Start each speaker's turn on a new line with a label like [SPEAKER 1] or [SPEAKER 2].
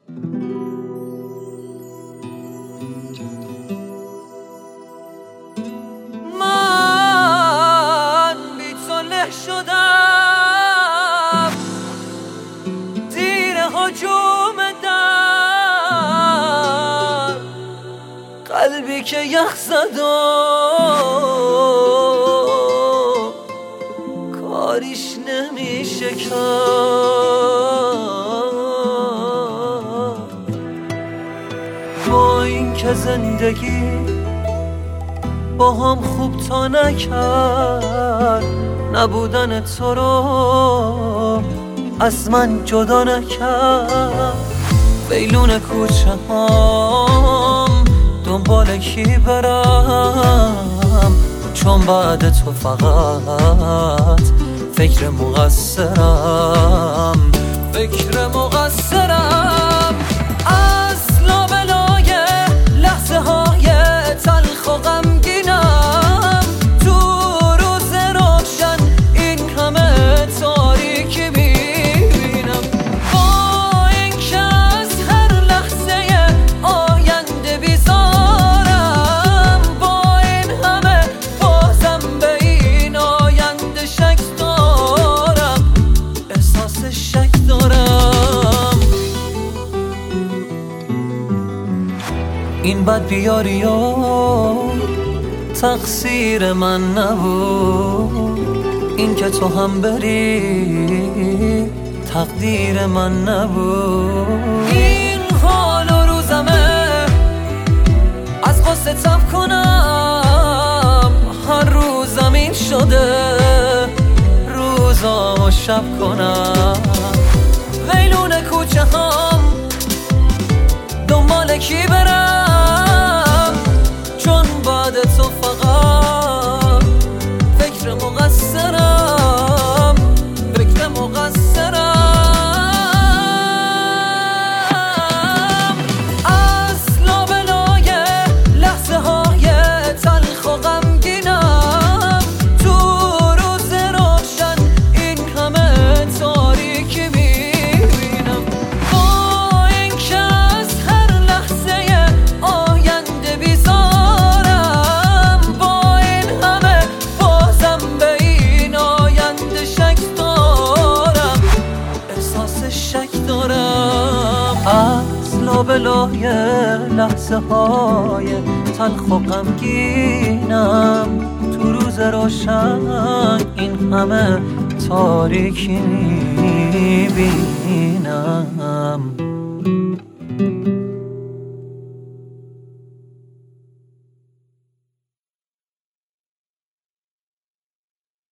[SPEAKER 1] من بی تو له شدم، زیر هجوم در قلبی که یخ زد و کاریش نمیشه کرد. با این که زندگی با هم خوب تا نکرد، نبودن تو رو از من جدا نکرد. بیلون کوچه هم دنبال کی برم، چون بعد تو فقط فکر مقصرم. از لابلای لحظه های تلخ و غمگینم، تو روز روشن این همه تاریکی میبینم. با این که از هر لحظه آینده بیزارم، با این همه بازم به این آینده شک دارم، احساس شک دارم. این بد بیاری و تقصیر من نبود، این که تو هم بری تقدیر من نبود. این حال و روزمه از قصه تب کنم، هر روزم این شده روزامو شب کنم. ویلون کوچه هم دنبال کی برم، چون بعد تو فقط فکر مقصرم. از لابلای لحظه های تلخ و غمگینم، تو روز روشن این همه تاریکی میبینم. با این که از هر لحظه آینده بیزارم، با این همه بازم به این آینده شک دارم، احساس شک دارم. از لابلای لحظه های تلخ و غمگینم، تو روز روشن این همه تاریکی میبینم.